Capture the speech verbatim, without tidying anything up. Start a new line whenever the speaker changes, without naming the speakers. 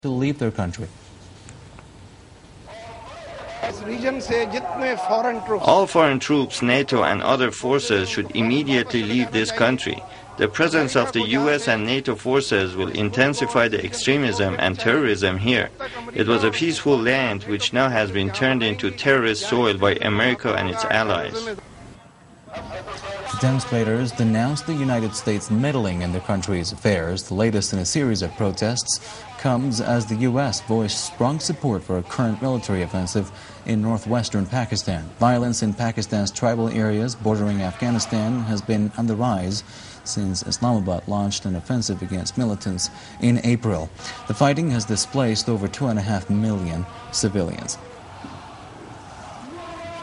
to leave their country.
All foreign troops, NATO and other forces should immediately leave this country. The presence of the U S and NATO forces will intensify the extremism and terrorism here. It was a peaceful land which now has been turned into terrorist soil by America and its allies.
Demonstrators denounced the United States meddling in the country's affairs. The latest in a series of protests comes as the U S voiced strong support for a current military offensive in northwestern Pakistan. Violence in Pakistan's tribal areas bordering Afghanistan has been on the rise since Islamabad launched an offensive against militants in April. The fighting has displaced over two and a half million civilians.